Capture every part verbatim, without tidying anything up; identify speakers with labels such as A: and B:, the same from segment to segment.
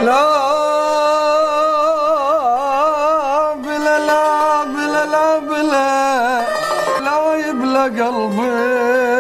A: لا بلا لا بلا لا بلا لا يبلى قلبي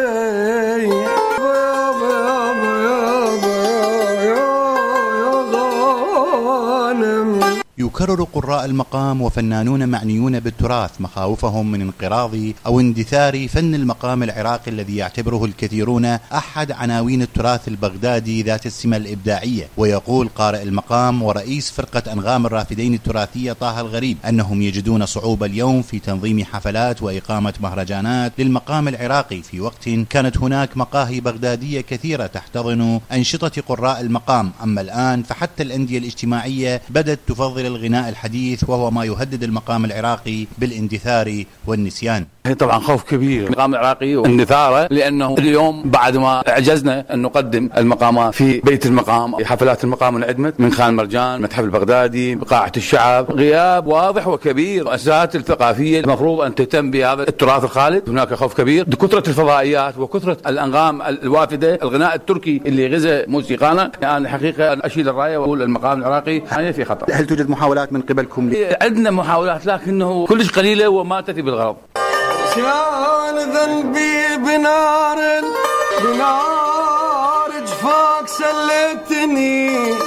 B: يكرر قراء المقام وفنانون معنيون بالتراث مخاوفهم من انقراض أو اندثار فن المقام العراقي الذي يعتبره الكثيرون أحد عناوين التراث البغدادي ذات السمة الإبداعية. ويقول قارئ المقام ورئيس فرقة أنغام الرافدين التراثية طه الغريب أنهم يجدون صعوبة اليوم في تنظيم حفلات وإقامة مهرجانات للمقام العراقي في وقت كانت هناك مقاهي بغدادية كثيرة تحتضن أنشطة قراء المقام. أما الآن فحتى الأندية الاجتماعية بدأت تفضل الغناء الحديث وهو ما يهدد المقام العراقي بالاندثار والنسيان.
C: هي طبعا خوف كبير المقام العراقي واندثاره، لأنه اليوم بعد ما عجزنا أن نقدم المقامات في بيت المقام، حفلات المقام انعدمت من خان مرجان، المتحف البغدادي، بقاعة الشعب، غياب واضح وكبير. المؤسسات الثقافية المفروض أن تهتم بهذا التراث الخالد. هناك خوف كبير بكثرة الفضائيات وكثرة الأنغام الوافدة، الغناء التركي اللي غزا موسيقانا. يعني الحقيقة أشيل الراية وأقول المقام العراقي حاليا في خطر.
B: هل توجد محاولات من قبلكم؟
C: عندنا محاولات لكنه كلش قليلة وما تأتي بالغرض.
A: كان ذنبي بنار بنار جفاك سلتني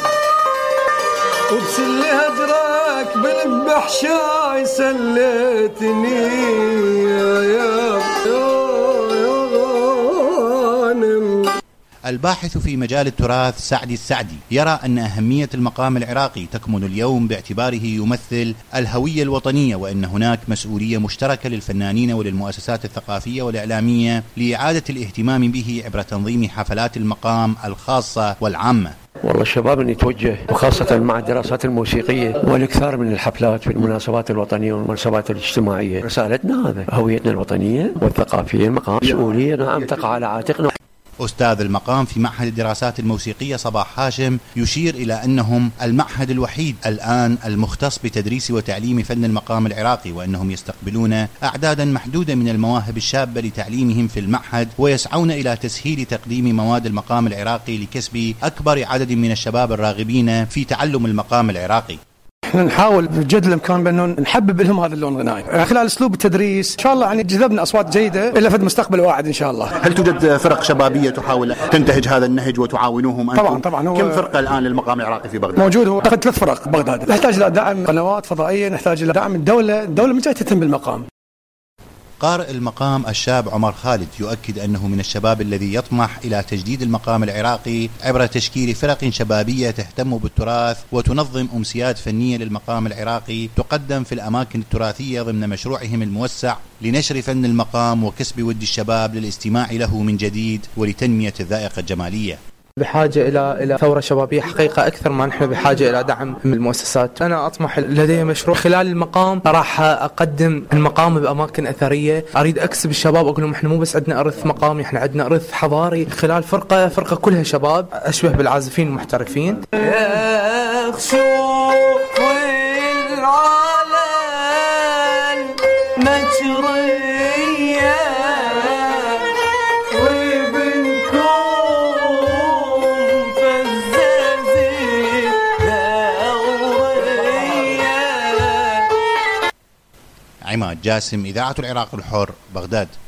A: وبسل هجرك بالبحشاي سلتني يا يا يا غانم.
B: الباحث في مجال التراث سعدي السعدي يرى أن أهمية المقام العراقي تكمن اليوم باعتباره يمثل الهوية الوطنية، وأن هناك مسؤولية مشتركة للفنانين وللمؤسسات الثقافية والإعلامية لإعادة الاهتمام به عبر تنظيم حفلات المقام الخاصة والعامة.
D: والله الشباب أن يتوجه وخاصة مع الدراسات الموسيقية والإكثار من الحفلات في المناسبات الوطنية والمناسبات الاجتماعية. رسالتنا هذا هويتنا الوطنية والثقافية. المقام مسؤولية نعم تقع على عاتقنا.
B: أستاذ المقام في معهد الدراسات الموسيقية صباح هاشم يشير إلى أنهم المعهد الوحيد الآن المختص بتدريس وتعليم فن المقام العراقي، وأنهم يستقبلون أعدادا محدودة من المواهب الشابة لتعليمهم في المعهد، ويسعون إلى تسهيل تقديم مواد المقام العراقي لكسب أكبر عدد من الشباب الراغبين في تعلم المقام العراقي.
E: احنا نحاول بجد الامكان بانه نحبب لهم هذا اللون الغنائي خلال اسلوب التدريس. ان شاء الله يعني جذبنا اصوات جيده الى فد مستقبل واعد ان شاء الله.
B: هل توجد فرق شبابيه تحاول تنتهج هذا النهج وتعاونوهم انتم؟
E: طبعا طبعا.
B: كم فرقه الان للمقام العراقي في بغداد؟
E: موجود هو اعتقد ثلاث فرق بغداد. نحتاج الى دعم قنوات فضائيه، نحتاج الى دعم الدوله، الدوله من جاي تهتم بالمقام.
B: قارئ المقام الشاب عمر خالد يؤكد أنه من الشباب الذي يطمح إلى تجديد المقام العراقي عبر تشكيل فرق شبابية تهتم بالتراث وتنظم أمسيات فنية للمقام العراقي تقدم في الأماكن التراثية ضمن مشروعهم الموسع لنشر فن المقام وكسب ود الشباب للاستماع له من جديد ولتنمية الذائقة الجمالية.
F: بحاجة إلى إلى ثورة شبابية حقيقة أكثر ما نحن بحاجة إلى دعم من المؤسسات. أنا أطمح لدي مشروع خلال المقام راح أقدم المقام بأماكن أثرية، أريد أكسب الشباب أقول لهم إحنا مو بس عندنا إرث مقامي، إحنا عندنا إرث حضاري خلال فرقة فرقة كلها شباب أشبه بالعازفين المحترفين.
B: عماد جاسم، إذاعة العراق الحر، بغداد.